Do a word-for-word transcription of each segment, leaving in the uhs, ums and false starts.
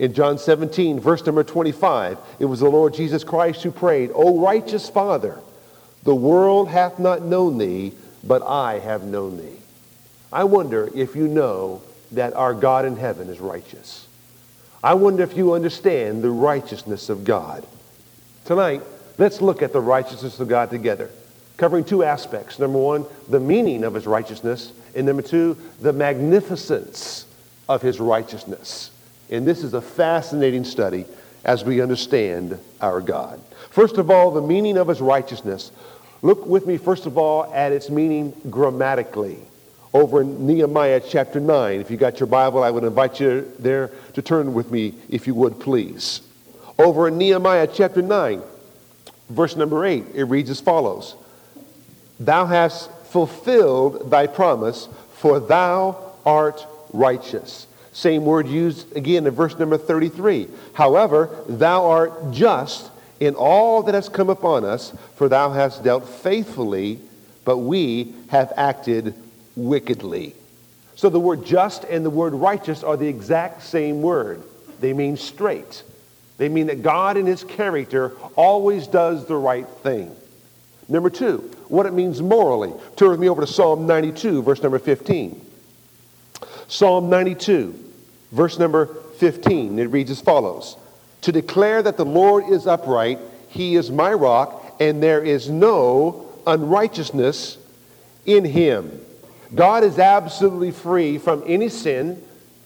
In John seventeen, verse number twenty-five, it was the Lord Jesus Christ who prayed, O righteous Father, the world hath not known thee, but I have known thee. I wonder if you know that our God in heaven is righteous. I wonder if you understand the righteousness of God. Tonight, let's look at the righteousness of God together, covering two aspects. Number one, the meaning of his righteousness, and number two, the magnificence of his righteousness. And this is a fascinating study as we understand our God. First of all, the meaning of his righteousness. Look with me, first of all, at its meaning grammatically. Over in Nehemiah chapter nine, if you got your Bible, I would invite you there to turn with me, if you would, please. Over in Nehemiah chapter nine, verse number eight, it reads as follows. Thou hast fulfilled thy promise, for thou art righteous. Same word used again in verse number thirty-three. However, thou art just in all that has come upon us, for thou hast dealt faithfully, but we have acted wickedly. So the word just and the word righteous are the exact same word. They mean straight. They mean that God in his character always does the right thing. Number two, what it means morally. Turn with me over to Psalm ninety-two, verse number fifteen. Psalm ninety-two, verse number fifteen. It reads as follows. To declare that the Lord is upright, he is my rock, and there is no unrighteousness in him. God is absolutely free from any sin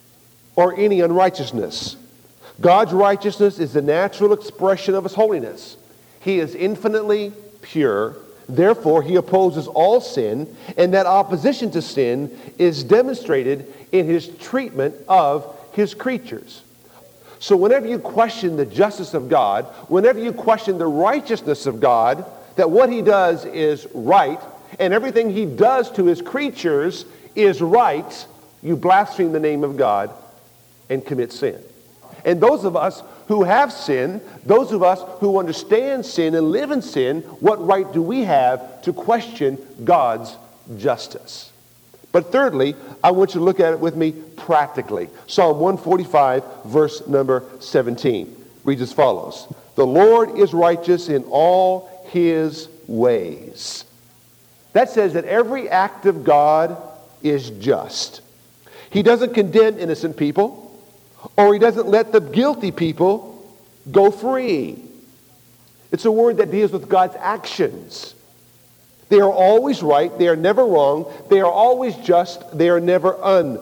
or any unrighteousness. God's righteousness is the natural expression of his holiness. He is infinitely pure. Therefore, he opposes all sin, and that opposition to sin is demonstrated in his treatment of his creatures. So whenever you question the justice of God, whenever you question the righteousness of God, that what he does is right, and everything he does to his creatures is right, you blaspheme the name of God and commit sin. And those of us who have sin, those of us who understand sin and live in sin, what right do we have to question God's justice? But thirdly, I want you to look at it with me practically. Psalm one forty-five, verse number seventeen, reads as follows. The Lord is righteous in all his ways. That says that every act of God is just. He doesn't condemn innocent people, or he doesn't let the guilty people go free. It's a word that deals with God's actions. They are always right. They are never wrong. They are always just. They are never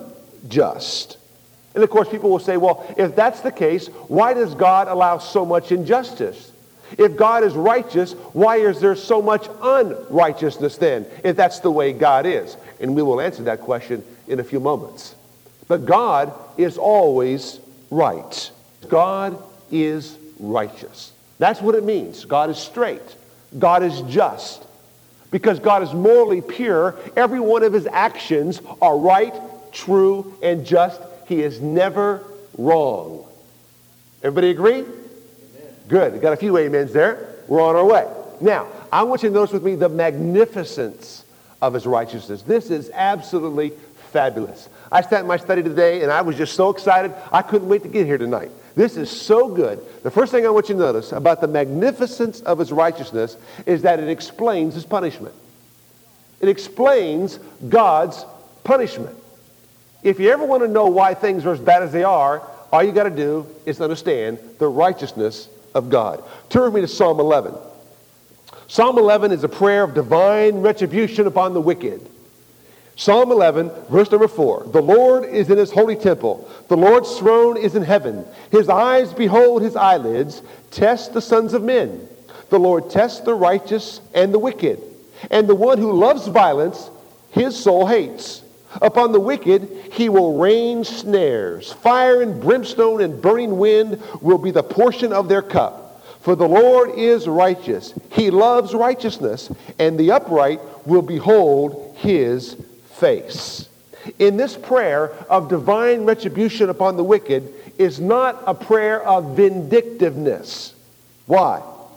unjust. And of course, people will say, well, if that's the case, why does God allow so much injustice? If God is righteous, why is there so much unrighteousness then, if that's the way God is? And we will answer that question in a few moments. But God is always right. God is righteous. That's what it means. God is straight. God is just. Because God is morally pure, every one of his actions are right, true, and just. He is never wrong. Everybody agree? Amen. Good. Got a few amens there. We're on our way. Now, I want you to notice with me the magnificence of his righteousness. This is absolutely fabulous. I sat in my study today and I was just so excited. I couldn't wait to get here tonight. This is so good. The first thing I want you to notice about the magnificence of his righteousness is that it explains his punishment. It explains God's punishment. If you ever want to know why things are as bad as they are, all you got to do is understand the righteousness of God. Turn with me to Psalm eleven. Psalm eleven is a prayer of divine retribution upon the wicked. Psalm eleven, verse number four. The Lord is in his holy temple. The Lord's throne is in heaven. His eyes behold his eyelids. Test the sons of men. The Lord tests the righteous and the wicked. And the one who loves violence, his soul hates. Upon the wicked he will rain snares. Fire and brimstone and burning wind will be the portion of their cup. For the Lord is righteous. He loves righteousness, and the upright will behold his face. In this prayer of divine retribution upon the wicked is not a prayer of vindictiveness. Why?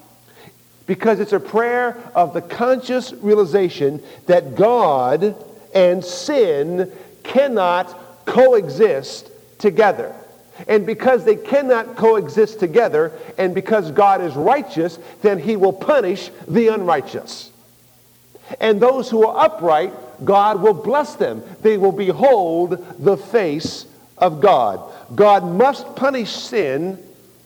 Because it's a prayer of the conscious realization that God and sin cannot coexist together. And because they cannot coexist together, and because God is righteous, then he will punish the unrighteous. And those who are upright, God will bless them. They will behold the face of God. God must punish sin,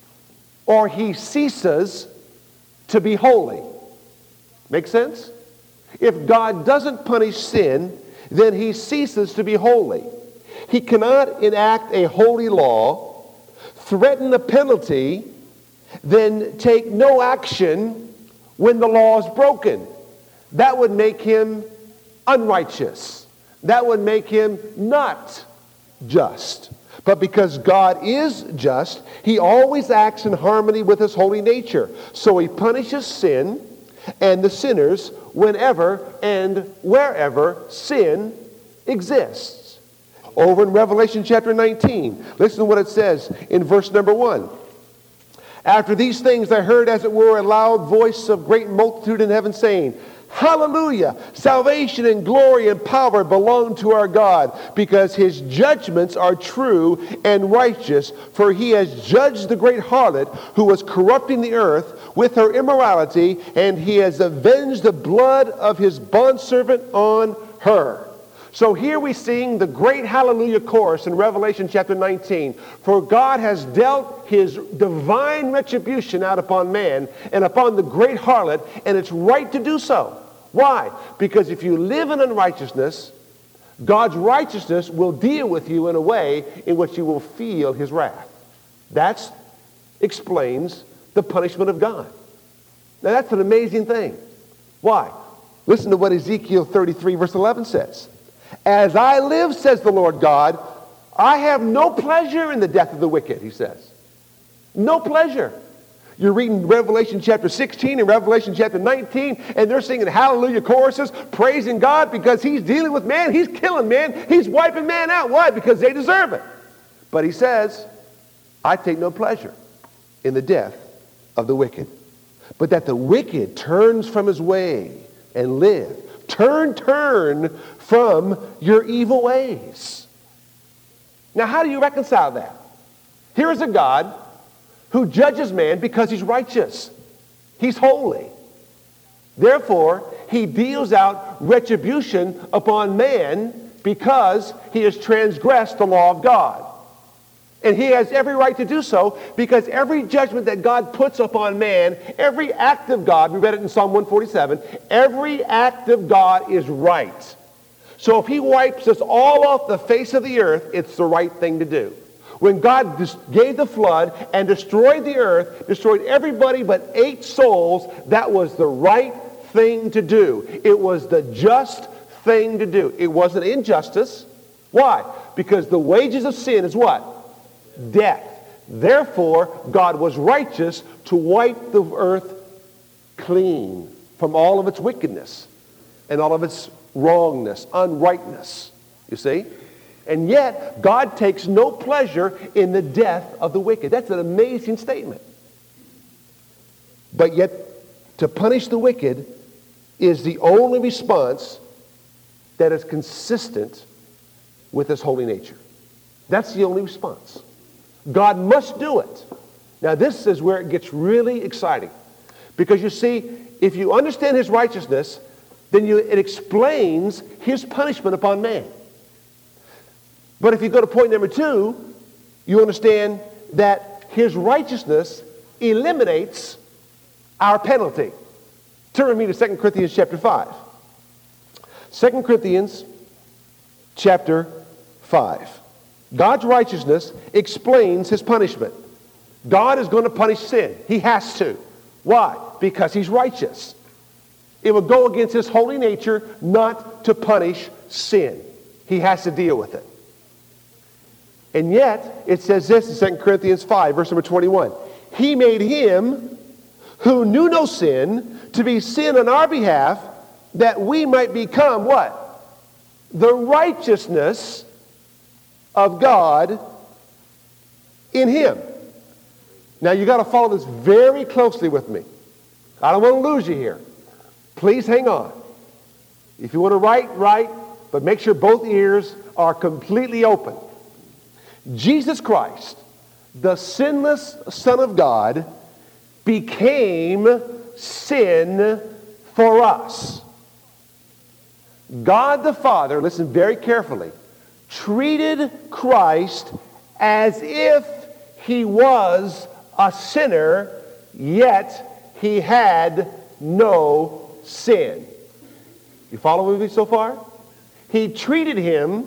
or he ceases to be holy. Make sense? If God doesn't punish sin, then he ceases to be holy. He cannot enact a holy law, threaten a penalty, then take no action when the law is broken. That would make him unrighteous. That would make him not just. But because God is just, he always acts in harmony with his holy nature. So he punishes sin and the sinners whenever and wherever sin exists. Over in Revelation chapter nineteen, listen to what it says in verse number one. After these things I heard, as it were, a loud voice of great multitude in heaven saying, Hallelujah! Salvation and glory and power belong to our God, because his judgments are true and righteous, for he has judged the great harlot who was corrupting the earth with her immorality, and he has avenged the blood of his bondservant on her. So here we sing the great hallelujah chorus in Revelation chapter nineteen. For God has dealt his divine retribution out upon man and upon the great harlot, and it's right to do so. Why? Because if you live in unrighteousness, God's righteousness will deal with you in a way in which you will feel his wrath. That explains the punishment of God. Now that's an amazing thing. Why? Listen to what Ezekiel thirty-three verse eleven says. As I live, says the Lord God, I have no pleasure in the death of the wicked, he says. No pleasure. You're reading Revelation chapter sixteen and Revelation chapter nineteen, and they're singing hallelujah choruses, praising God because he's dealing with man. He's killing man. He's wiping man out. Why? Because they deserve it. But he says, I take no pleasure in the death of the wicked, but that the wicked turns from his way and live. Turn, turn from your evil ways. Now, how do you reconcile that? Here is a God who judges man because he's righteous. He's holy. Therefore, he deals out retribution upon man because he has transgressed the law of God. And he has every right to do so, because every judgment that God puts upon man, every act of God, we read it in Psalm one forty-seven, every act of God is right. So if he wipes us all off the face of the earth, it's the right thing to do. When God dis- gave the flood and destroyed the earth, destroyed everybody but eight souls, that was the right thing to do. It was the just thing to do. It wasn't injustice. Why? Because the wages of sin is what? Death. Therefore, God was righteous to wipe the earth clean from all of its wickedness and all of its wrongness, unrightness. You see? And yet, God takes no pleasure in the death of the wicked. That's an amazing statement. But yet, to punish the wicked is the only response that is consistent with his holy nature. That's the only response. God must do it. Now this is where it gets really exciting. Because you see, if you understand his righteousness, then you, it explains his punishment upon man. But if you go to point number two, you understand that his righteousness eliminates our penalty. Turn with me to Second Corinthians chapter five. Second Corinthians chapter five. God's righteousness explains his punishment. God is going to punish sin. He has to. Why? Because he's righteous. It would go against his holy nature not to punish sin. He has to deal with it. And yet, it says this in Second Corinthians five, verse number twenty-one. He made him who knew no sin to be sin on our behalf, that we might become what? The righteousness of God in him. Now you got to follow this very closely with me. I don't want to lose you here. Please hang on. If you want to write, write, but make sure both ears are completely open. Jesus Christ the sinless Son of God became sin for us. God the Father, listen very carefully, treated Christ as if he was a sinner, yet he had no sin. You follow with me so far? He treated him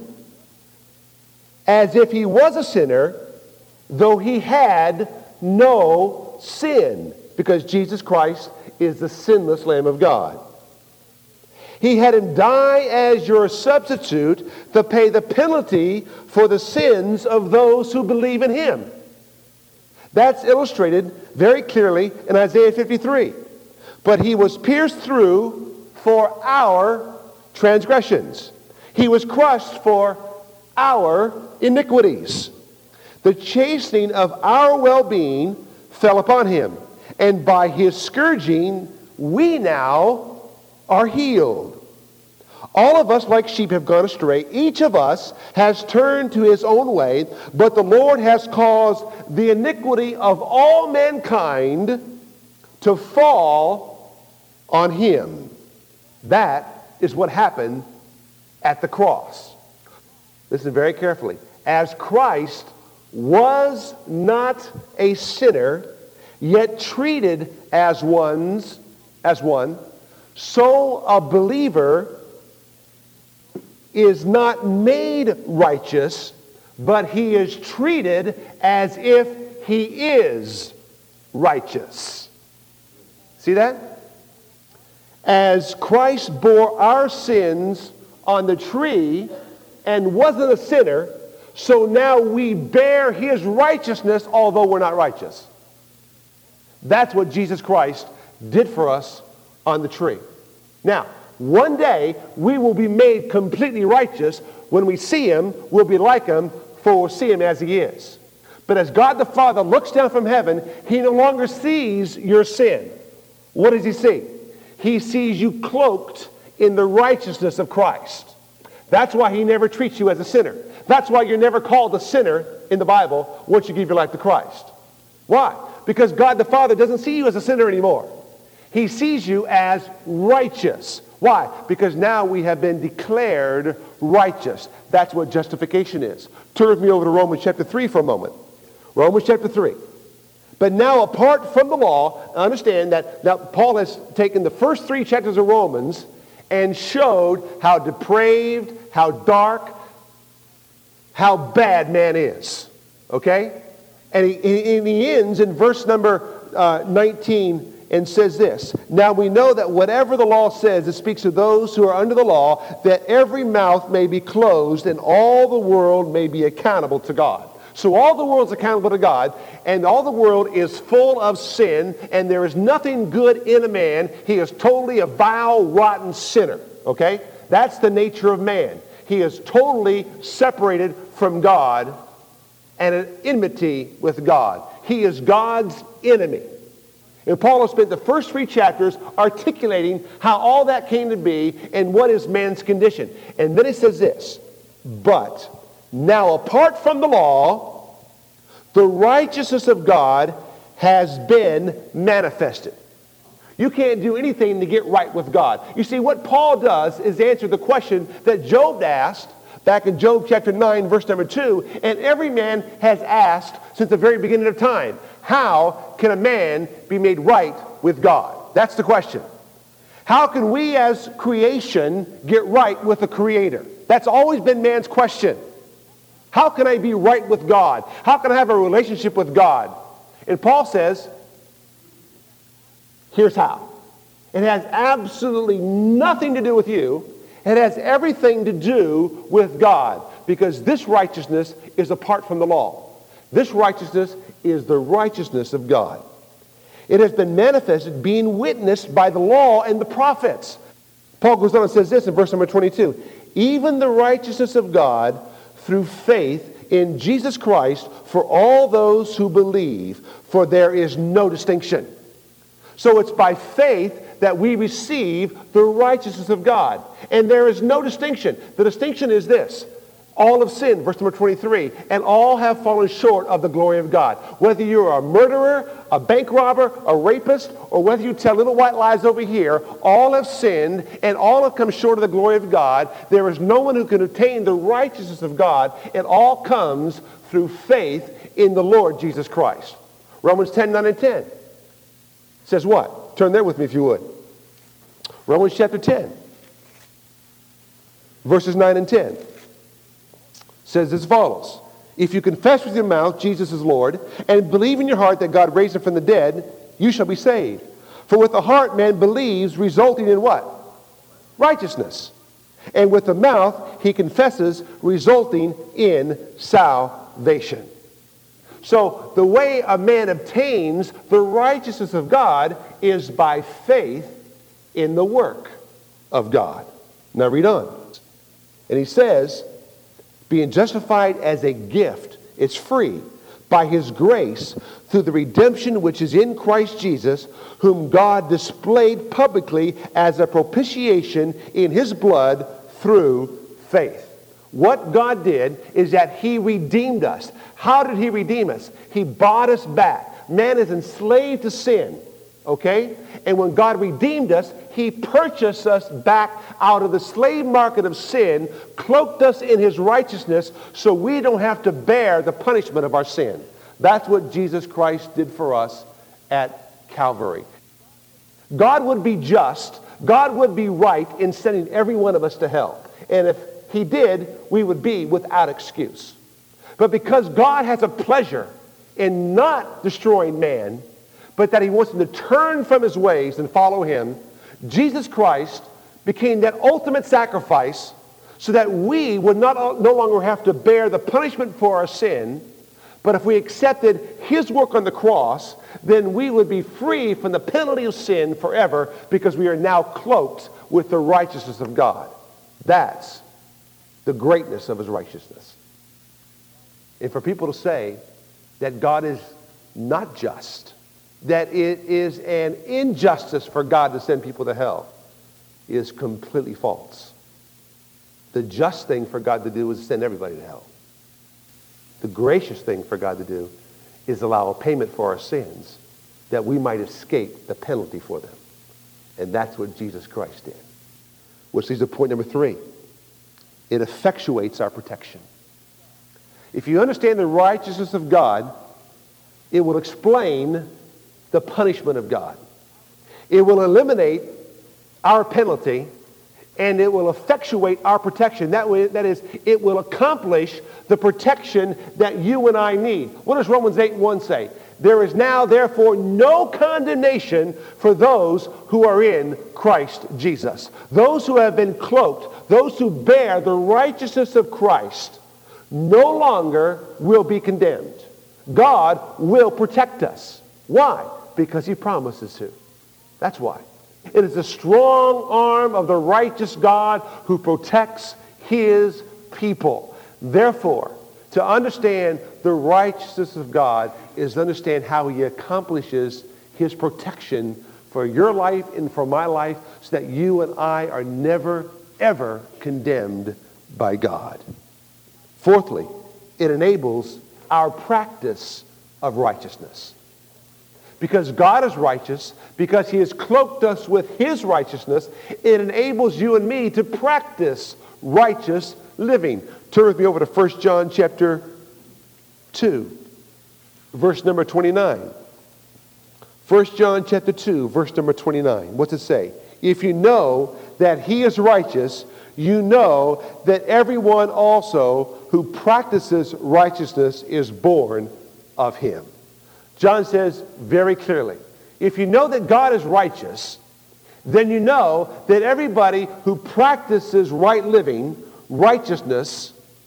as if he was a sinner, though he had no sin, because Jesus Christ is the sinless Lamb of God. He had him die as your substitute to pay the penalty for the sins of those who believe in him. That's illustrated very clearly in Isaiah fifty-three. But he was pierced through for our transgressions. He was crushed for our iniquities. The chastening of our well-being fell upon him, and by his scourging we now are healed. All of us like sheep have gone astray. Each of us has turned to his own way, but the Lord has caused the iniquity of all mankind to fall on him. That is what happened at the cross. Listen very carefully. As Christ was not a sinner, yet treated as one's as one, so a believer is not made righteous, but he is treated as if he is righteous. See that? As Christ bore our sins on the tree and wasn't a sinner, so now we bear his righteousness although we're not righteous. That's what Jesus Christ did for us on the tree. Now, one day we will be made completely righteous. When we see him, we'll be like him, for we'll see him as he is. But as God the Father looks down from heaven, he no longer sees your sin. What does he see? He sees you cloaked in the righteousness of Christ. That's why he never treats you as a sinner. That's why you're never called a sinner in the Bible once you give your life to Christ. Why? Because God the Father doesn't see you as a sinner anymore. He sees you as righteous. Why? Because now we have been declared righteous. That's what justification is. Turn with me over to Romans chapter three for a moment. Romans chapter three. But now apart from the law, understand that now Paul has taken the first three chapters of Romans and showed how depraved, how dark, how bad man is. Okay? And he, and he ends in verse number uh, nineteen and says this: Now we know that whatever the law says, it speaks to those who are under the law, that every mouth may be closed and all the world may be accountable to God. So all the world's accountable to God, and all the world is full of sin, and there is nothing good in a man. He is totally a vile, rotten sinner. Okay? That's the nature of man. He is totally separated from God and an enmity with God. He is God's enemy. And Paul has spent the first three chapters articulating how all that came to be and what is man's condition. And then he says this: But now apart from the law, the righteousness of God has been manifested. You can't do anything to get right with God. You see, what Paul does is answer the question that Job asked back in Job chapter nine, verse number two, and every man has asked since the very beginning of time: how can a man be made right with God? That's the question. How can we as creation get right with the Creator? That's always been man's question. How can I be right with God? How can I have a relationship with God? And Paul says, here's how. It has absolutely nothing to do with you. It has everything to do with God, because this righteousness is apart from the law. This righteousness is the righteousness of God. It has been manifested, being witnessed by the law and the prophets. Paul goes on and says this in verse number twenty-two: Even the righteousness of God through faith in Jesus Christ for all those who believe, for there is no distinction. So it's by faith that we receive the righteousness of God. And there is no distinction. The distinction is this: All have sinned, verse number twenty-three, and all have fallen short of the glory of God. Whether you're a murderer, a bank robber, a rapist, or whether you tell little white lies over here, all have sinned and all have come short of the glory of God. There is no one who can attain the righteousness of God. It all comes through faith in the Lord Jesus Christ. Romans ten, nine, and ten says what? Turn there with me if you would. Romans chapter ten, verses nine and ten. Says as follows: if you confess with your mouth Jesus is Lord and believe in your heart that God raised him from the dead, you shall be saved. For with the heart man believes, resulting in what? Righteousness. And with the mouth he confesses, resulting in salvation. So the way a man obtains the righteousness of God is by faith in the work of God. Now read on. And he says, being justified as a gift, it's free, by his grace, through the redemption which is in Christ Jesus, whom God displayed publicly as a propitiation in his blood through faith. What God did is that he redeemed us. How did he redeem us? He bought us back. Man is enslaved to sin, okay? And when God redeemed us, he purchased us back out of the slave market of sin, cloaked us in his righteousness so we don't have to bear the punishment of our sin. That's what Jesus Christ did for us at Calvary. God would be just, God would be right in sending every one of us to hell. And if he did, we would be without excuse. But because God has a pleasure in not destroying man, but that he wants him to turn from his ways and follow him, Jesus Christ became that ultimate sacrifice so that we would not no longer have to bear the punishment for our sin, but if we accepted his work on the cross, then we would be free from the penalty of sin forever because we are now cloaked with the righteousness of God. That's the greatness of his righteousness. And for people to say that God is not just, that it is an injustice for God to send people to hell, is completely false. The just thing for God to do is send everybody to hell. The gracious thing for God to do is allow a payment for our sins that we might escape the penalty for them. And that's what Jesus Christ did. Which leads to point number three. It effectuates our protection. If you understand the righteousness of God, it will explain the punishment of God. It will eliminate our penalty, and it will effectuate our protection. That way, that is, it will accomplish the protection that you and I need. What does Romans eight one say? There is now, therefore, no condemnation for those who are in Christ Jesus. Those who have been cloaked, those who bear the righteousness of Christ, no longer will be condemned. God will protect us. Why? Because he promises to. That's why. It is the strong arm of the righteous God who protects his people. Therefore, to understand the righteousness of God is to understand how he accomplishes his protection for your life and for my life so that you and I are never, ever condemned by God. Fourthly, it enables our practice of righteousness. Because God is righteous, because he has cloaked us with his righteousness, it enables you and me to practice righteous living. Turn with me over to First John chapter two, verse number twenty-nine. First John chapter two, verse number twenty-nine. What's it say? If you know that he is righteous, you know that everyone also who practices righteousness is born of him. John says very clearly, if you know that God is righteous, then you know that everybody who practices right living, righteousness,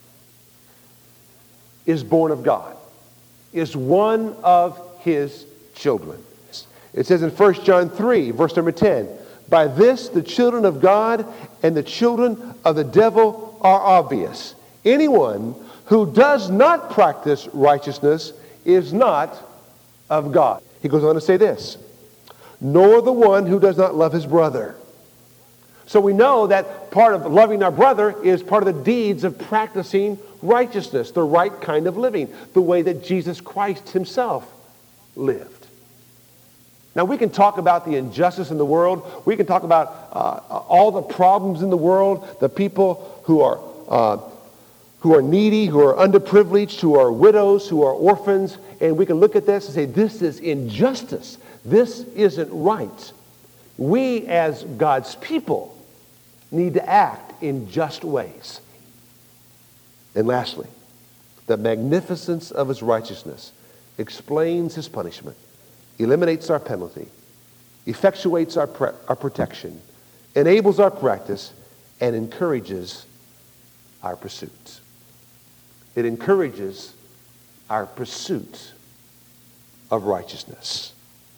is born of God, is one of his children. It says in First John three, verse number ten, by this the children of God and the children of the devil are obvious. Anyone who does not practice righteousness is not of God. He goes on to say this, nor the one who does not love his brother. So we know that part of loving our brother is part of the deeds of practicing righteousness, the right kind of living, the way that Jesus Christ himself lived. Now, we can talk about the injustice in the world. We can talk about uh, all the problems in the world, the people who are uh, who are needy, who are underprivileged, who are widows, who are orphans, and we can look at this and say, this is injustice. This isn't right. We, as God's people, need to act in just ways. And lastly, the magnificence of his righteousness explains his punishment, eliminates our penalty, effectuates our, pre- our protection, enables our practice, and encourages our pursuits. It encourages our pursuit of righteousness.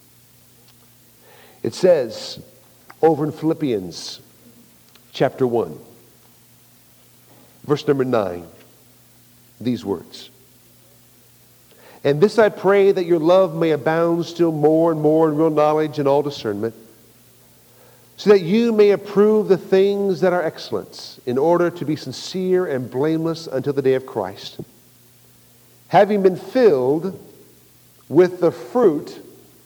It says over in Philippians chapter one, verse number nine, these words. And this I pray, that your love may abound still more and more in real knowledge and all discernment, so that you may approve the things that are excellent, in order to be sincere and blameless until the day of Christ, having been filled with the fruit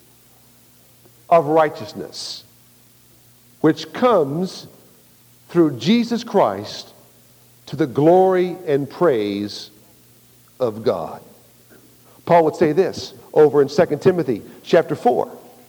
of righteousness, which comes through Jesus Christ to the glory and praise of God. Paul would say this over in Second Timothy chapter four.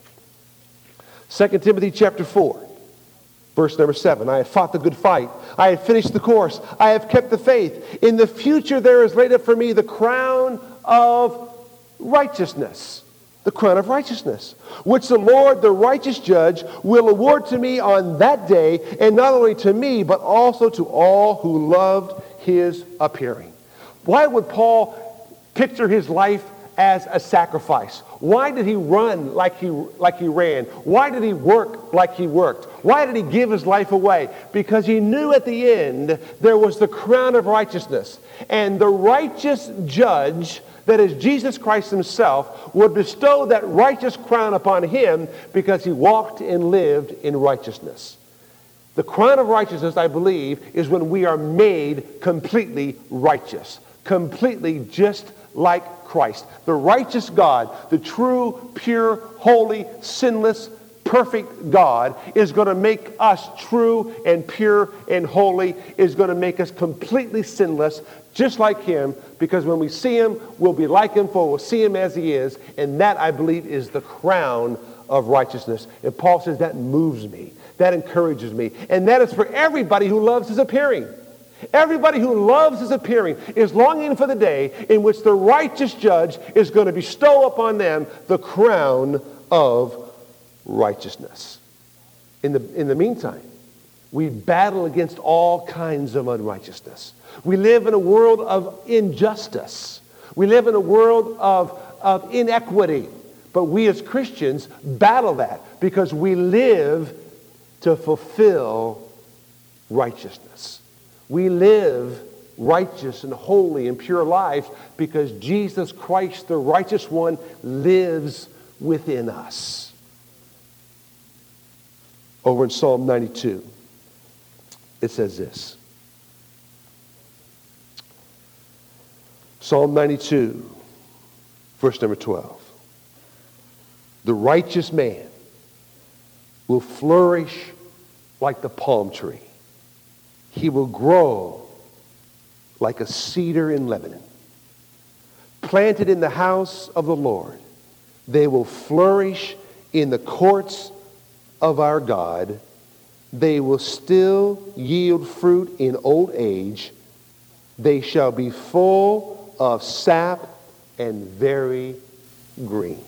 Second Timothy chapter four, verse number seven. I have fought the good fight. I have finished the course. I have kept the faith. In the future there is laid up for me the crown of righteousness. The crown of righteousness, which the Lord, the righteous judge, will award to me on that day, and not only to me, but also to all who loved his appearing. Why would Paul picture his life as a sacrifice? Why did he run like he like he ran? Why did he work like he worked? Why did he give his life away? Because he knew at the end there was the crown of righteousness, and the righteous judge, that is Jesus Christ himself, would bestow that righteous crown upon him because he walked and lived in righteousness. The crown of righteousness, I believe, is when we are made completely righteous, completely just like Christ. The righteous God, the true, pure, holy, sinless, perfect God is going to make us true and pure and holy, is going to make us completely sinless, just like him, because when we see him, we'll be like him, for we'll see him as he is, and that, I believe, is the crown of righteousness. And Paul says that moves me, that encourages me, and that is for everybody who loves his appearing. Everybody who loves his appearing is longing for the day in which the righteous judge is going to bestow upon them the crown of righteousness. In the, in the meantime, we battle against all kinds of unrighteousness. We live in a world of injustice. We live in a world of, of inequity. But we as Christians battle that because we live to fulfill righteousness. We live righteous and holy and pure lives because Jesus Christ, the righteous one, lives within us. Over in Psalm ninety-two, it says this. Psalm ninety-two, verse number twelve. The righteous man will flourish like the palm tree. He will grow like a cedar in Lebanon. Planted in the house of the Lord, they will flourish in the courts of our God. They will still yield fruit in old age. They shall be full of sap and very green.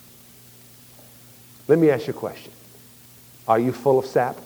Let me ask you a question. Are you full of sap?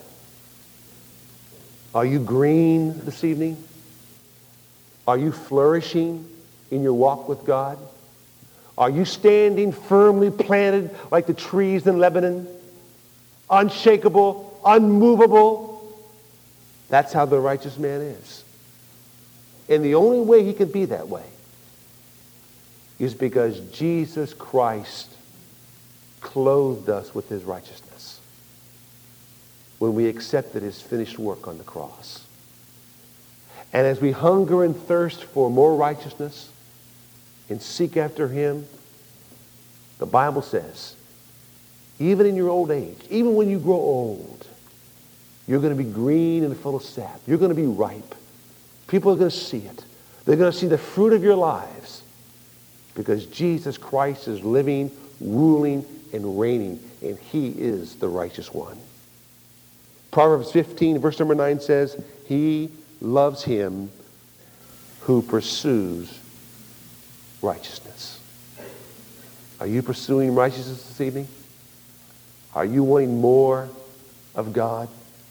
Are you green this evening? Are you flourishing in your walk with God? Are you standing firmly planted like the trees in Lebanon? Unshakable, unmovable? That's how the righteous man is. And the only way he can be that way is because Jesus Christ clothed us with his righteousness. when we accepted his finished work on the cross. And as we hunger and thirst for more righteousness and seek after him, the Bible says, even in your old age, even when you grow old, you're going to be green and full of sap. You're going to be ripe. People are going to see it. They're going to see the fruit of your lives because Jesus Christ is living, ruling, and reigning, and he is the righteous one. Proverbs fifteen, verse number nine says, he loves him who pursues righteousness. Are you pursuing righteousness this evening? Are you wanting more of God?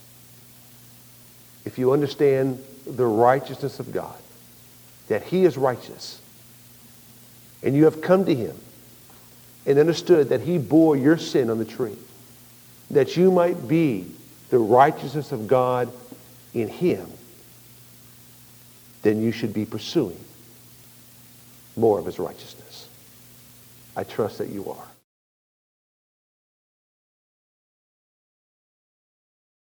If you understand the righteousness of God, that he is righteous, and you have come to him and understood that he bore your sin on the tree, that you might be the righteousness of God in him, then you should be pursuing more of his righteousness. I trust that you are.